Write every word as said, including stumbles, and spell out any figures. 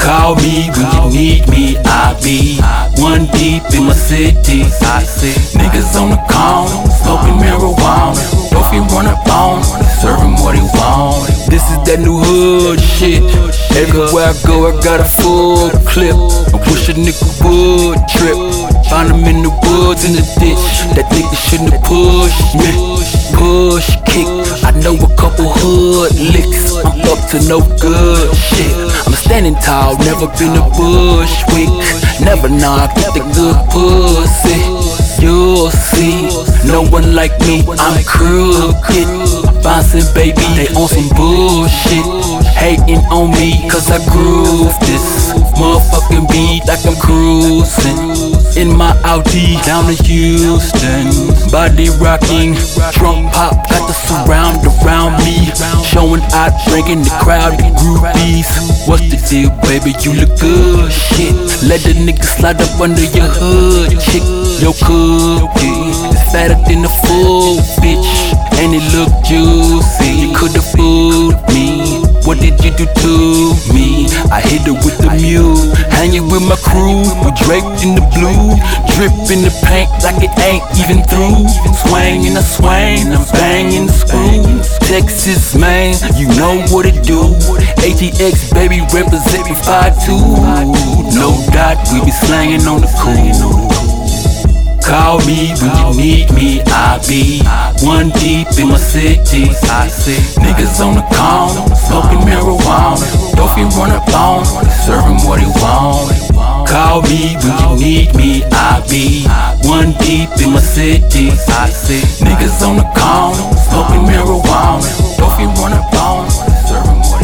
Call me when you need me, I be one deep in my city. I see niggas on the corner, smoking marijuana. Don't feel run up on, serve him what he want. This is that new hood shit. Everywhere I go, I got a full clip. I wish a nigga would trip. Find him in the woods, in the ditch. That nigga shouldn't have pushed me. Push, kick, I know a couple hood licks. I'm up to no good shit. I'm standing tall, never been a bushwick. Never knock at the good pussy. You'll see, no one like me, I'm crooked. Bouncing baby, they on some bullshit. Hating on me, cause I groove this motherfucking beat like I'm cruising. In my Audi, down to Houston. Body rocking, trunk pop, got the surround around me. Showing out, drinking the crowd, the groupies. What's the deal, baby, you look good, shit. Let the nigga slide up under your hood, chick. Your cookie is fatter than a full bitch, and it look juicy. You could've fooled me. What did you do to me? I hit her with the mule, hanging with my crew. We draped in the blue, drip in the paint like it ain't even through. Swang and I swang, I'm banging the screws. Texas, man, you know what it do. A T X, baby, represent me five two. No doubt, we be slanging on the cool. Call me when you need me, I be one deep in my city. I see niggas on the corner, smoking marijuana. Don't feel run up on, serve him what he want. Call me when you need me, I be one deep in my city. I see niggas on the corner, smoking marijuana. Don't feel run up on, serve him what he want.